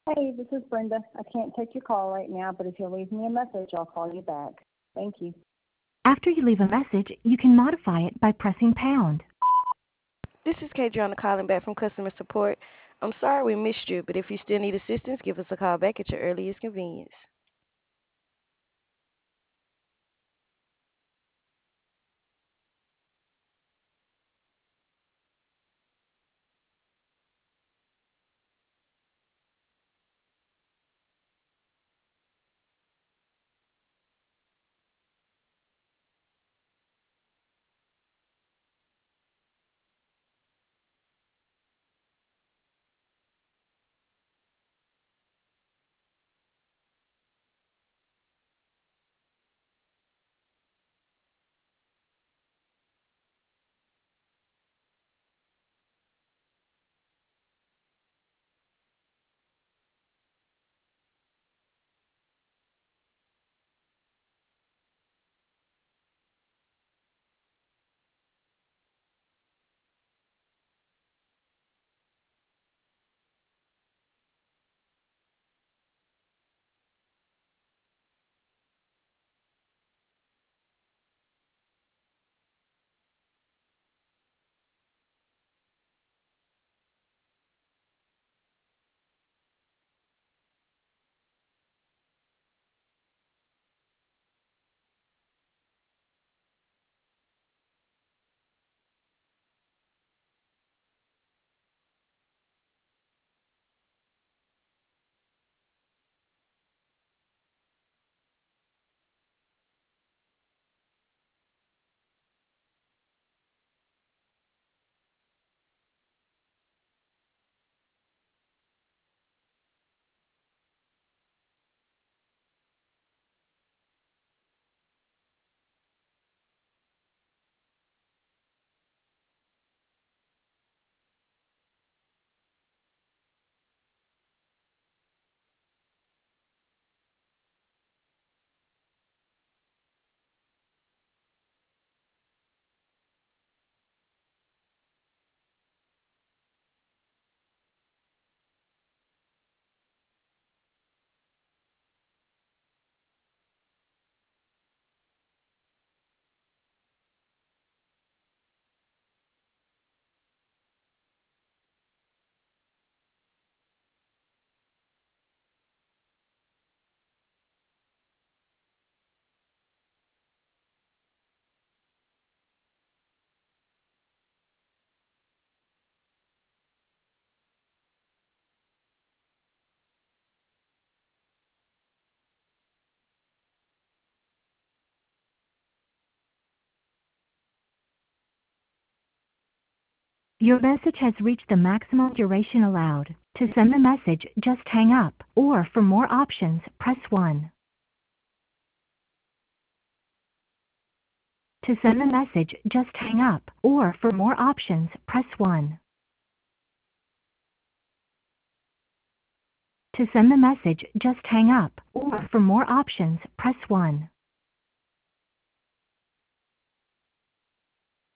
Hey, this is Brenda. I can't take your call right now, but if you'll leave me a message, I'll call you back. Thank you. After you leave a message, you can modify it by pressing pound. This is Kadriana calling back from customer support. I'm sorry we missed you, but if you still need assistance, give us a call back at your earliest convenience. Your message has reached the maximum duration allowed. To send the message, just hang up, or for more options, press 1. To send the message, just hang up, or for more options, press 1. To send the message, just hang up, or for more options, press 1.